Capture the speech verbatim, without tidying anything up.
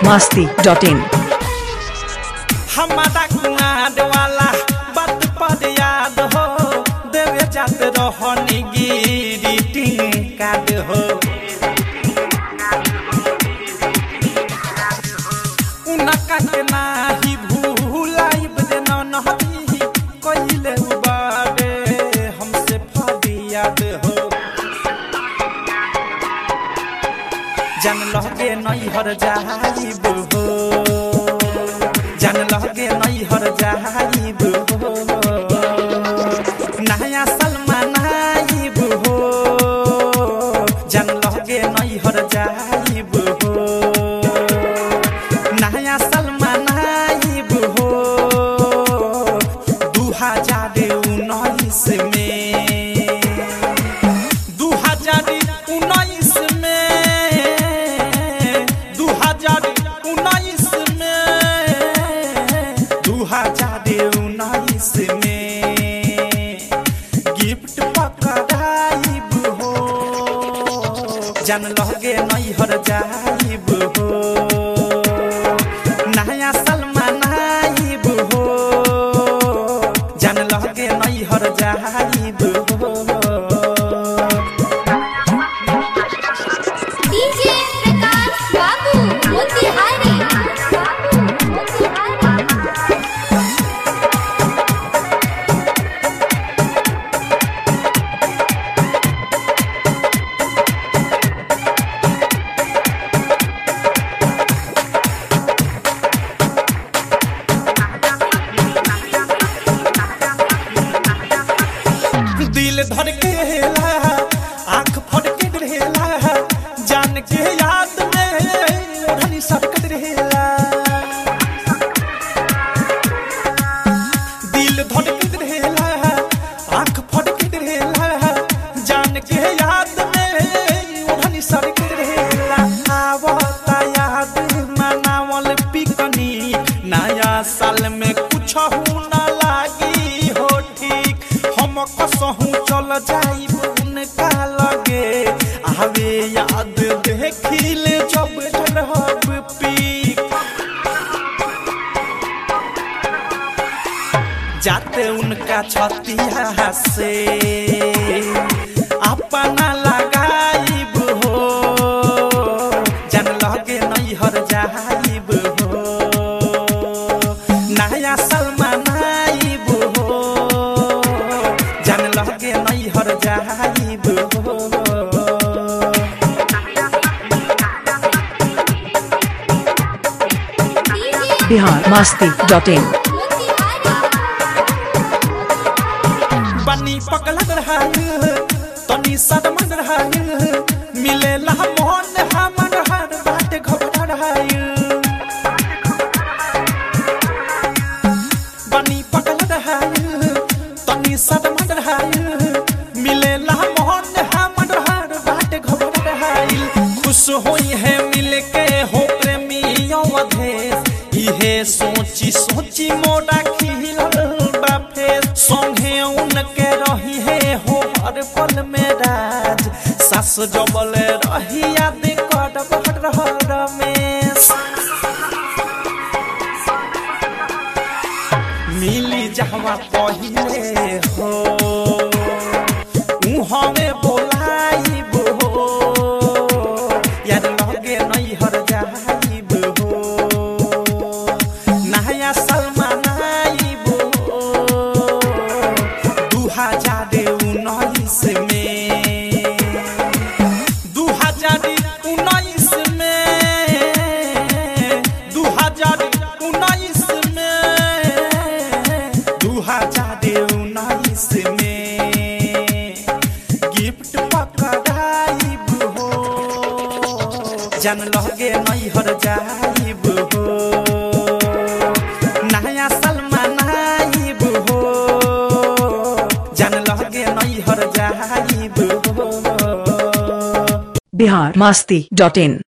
मस्ती dot इन। हमारा कुआद वाला बात पर याद हो देवे जात रहनी गिरीटिंग काद हो उनका के नाही भूलाई बदे नहती कइले बारे हमसे फरियाद हो जन लगे नैहर जाइब हो जन लगे नैहर जाइब हो नया सलमान आइब हो जन लगे नैहर जाइब हो नया सलमान आइब हो दू हजार उन्नीस में दू हजार उन्नीस उन्नीस में गिफ्ट पकड़ाइब हो जन लगे नैहर जाइब हो नया सलमान आइब हो जन लगे नैहर जाइब हो दिल धड़ के हेला आँख फट के रहेला जान के याद में ओढ़नी सरकत रहेला दिल धड़ के रहेला आँख फट के रहेला जान के याद में ओढ़नी सरकत रहेला आवता याद मनावल पिकनिक नया साल में कुछ ना लागी हो ठीक हम कसहूँ चल जाइब उनका लगे आवे याद देखिल जब रहब पीक जाते उनका छतिया से अपना लगाइब हो जन लगे नैहर जाइब हो नया सलमान आइब हो जन लगे नैहर जाइब हो बिहार मस्ती डॉट इन। बनी पकड़ रहा तनी सदमन रहा मिले ला मोहन हमर हर बात घबरा रहा बनी पकड़ रहा तनी सदमन रहा मिले ला मोहन हमर हर बात घबरा रहा खुश होई है मिल के हो प्रेमी अवधेश इहे सोची सोची मोड़ा खिलल बाफे संगे उनके रही है हो हर पल में राज सास जबल रही याद कर बढ़ रहा रमेश मिली जहवा पहिले हो उहमे बोलाइब हो यार लगे नैहर जाइब हो नया सलमान आइब हो दू हजार उन्नीस में दू हजार उन्नीस में दू हजार उन्नीस में दू हजार उन्नीस में गिफ्ट पकड़ाइब हो जन लगे नैहर जाइब हो नया सलमान आइब हो जन लगे नैहर जाइब हो। बिहार मस्ती डॉट इन।